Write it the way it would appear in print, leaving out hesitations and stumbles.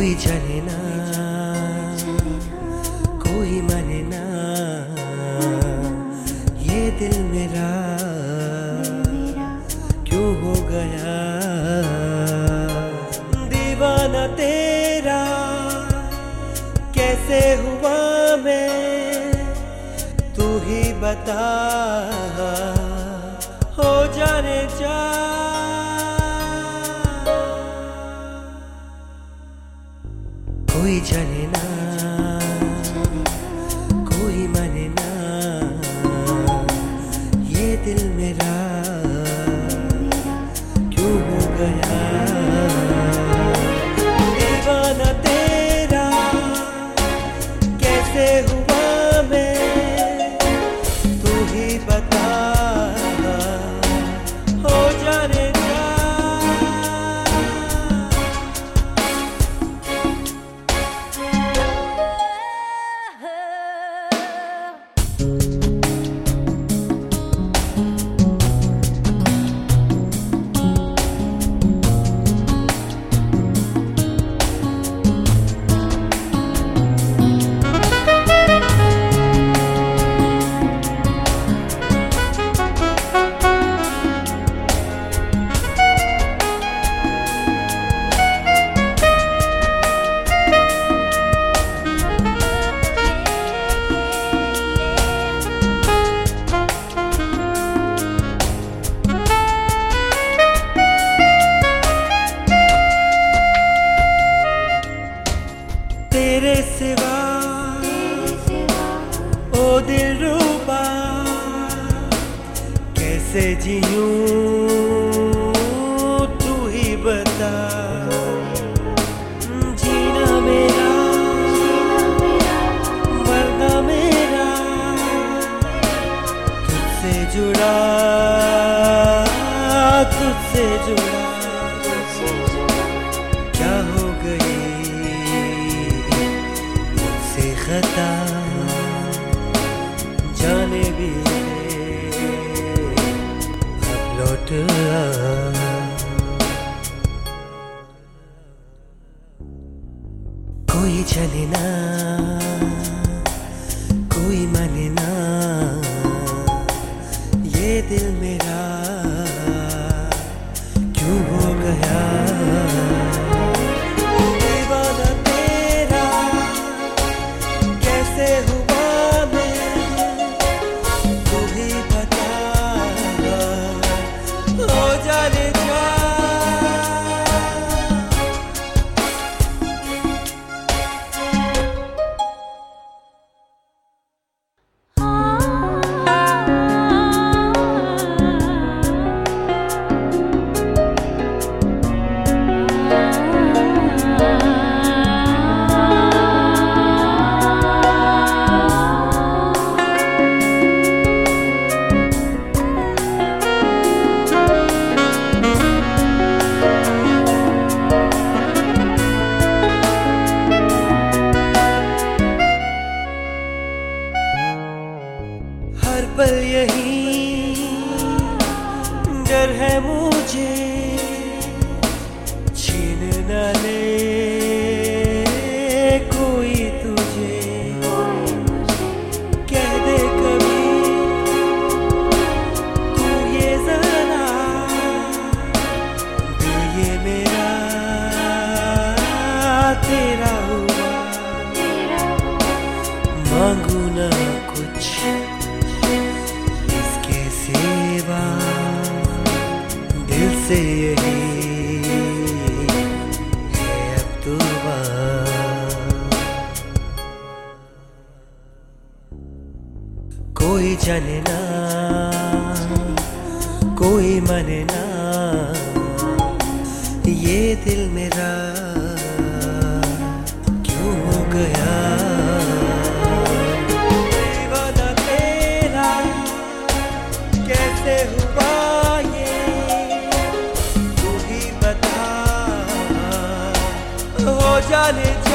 कोई जाने ना, कोई माने ना, ये दिल मेरा क्यों हो गया दीवाना तेरा। कैसे हुआ मैं, तू ही बता, हो जाने जा। कोई जाने ना, कोई माने ना, ये दिल मेरा क्यों हो गया दीवाना तेरा। कैसे हुआ मैं, तू ही बता, हो जाने जा। तेरे सिवा ओ दिलरुबा कैसे जीऊं, तू ही बता। जीना मेरा मरना मेरा, तुझसे जुड़ा, तुझसे जुड़ा। क्या हो गई खता, जाने भी अब लौट आ। कोई चले ना, कोई माने ना, ये दिल मेरा क्यों हो गया हुआ मैं, तू ही बता, हो जाने जा। हर पल यही डर है मुझे, छीन न ले कोई तुझे। कह दे कभी तू ये जरा, दिल ये मेरा तेरा हुआ। मांगू ना कुछ सेवा, दिल से यही है अब दुआ। कोई जाने ना, कोई माने ना, ये दिल मेरा क्यों हो गया दीवाना तेरा। कैसे हुआ ये, तू ही बता, हो जाने जा।